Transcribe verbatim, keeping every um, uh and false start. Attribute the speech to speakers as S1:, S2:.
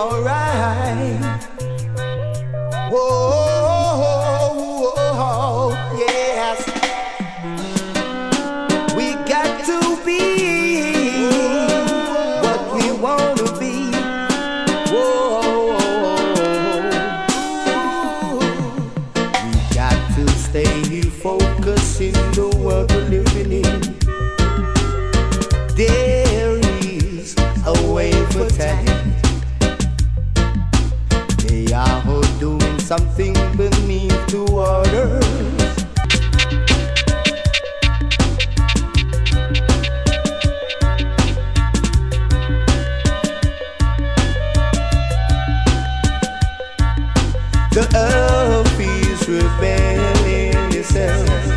S1: alright. Whoa, whoa, yes. We got to be what we want to be. Whoa, we got to stay focused in the world we're living in. There is a way for time. They are all doing something beneath the waters. The earth is rebelling itself.